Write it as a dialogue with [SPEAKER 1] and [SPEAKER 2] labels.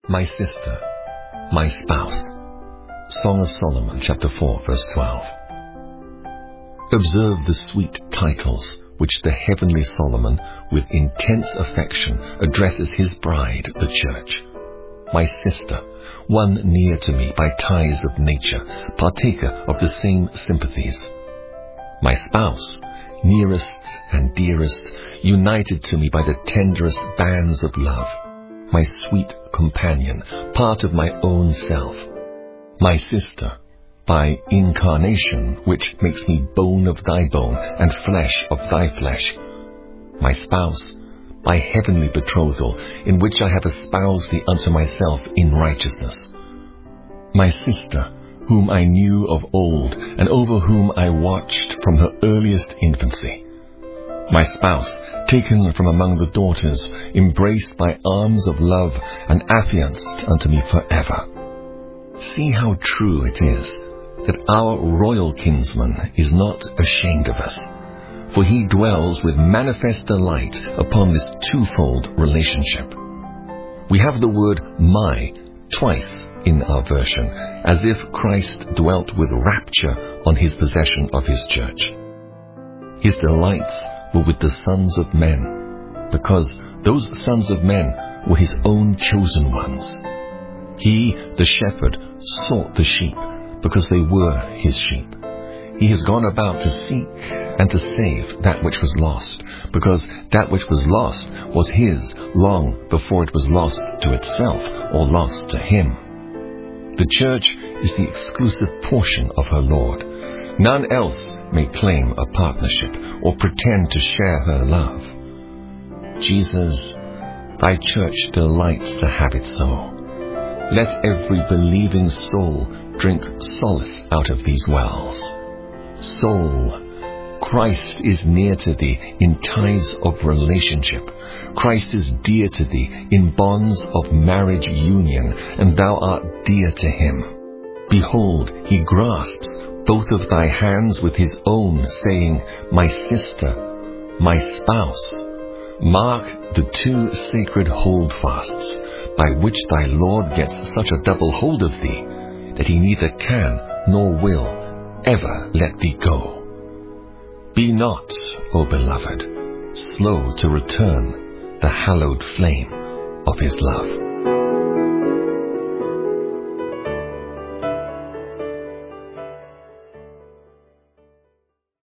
[SPEAKER 1] My sister, my spouse. Song of Solomon, chapter 4, verse 12. Observe the sweet titles which the heavenly Solomon, with intense affection, addresses his bride, the church. My sister, one near to me by ties of nature, partaker of the same sympathies. My spouse, nearest and dearest, united to me by the tenderest bands of love. My sweet companion, part of my own self. My sister, by incarnation, which makes me bone of thy bone and flesh of thy flesh. My spouse, by heavenly betrothal, in which I have espoused thee unto myself in righteousness. My sister, whom I knew of old, and over whom I watched from her earliest infancy. My spouse, taken from among the daughters, embraced by arms of love, and affianced unto me forever. See how true it is that our royal kinsman is not ashamed of us, for he dwells with manifest delight upon this twofold relationship. We have the word my twice in our version, as if Christ dwelt with rapture on his possession of his church. His delights were with the sons of men, because those sons of men were his own chosen ones. He, the shepherd, sought the sheep, because they were his sheep. He has gone about to seek and to save that which was lost, because that which was lost was his long before it was lost to itself or lost to him. The church is the exclusive portion of her Lord. None else may claim a partnership or pretend to share her love. Jesus, thy church delights to have it so. Let every believing soul drink solace out of these wells. Soul, Christ is near to thee in ties of relationship. Christ is dear to thee in bonds of marriage union, and thou art dear to him. Behold, he grasps both of thy hands with his own, saying, My sister, my spouse. Mark the two sacred holdfasts, by which thy Lord gets such a double hold of thee, that he neither can nor will ever let thee go. Be not, O beloved, slow to return the hallowed flame of his love.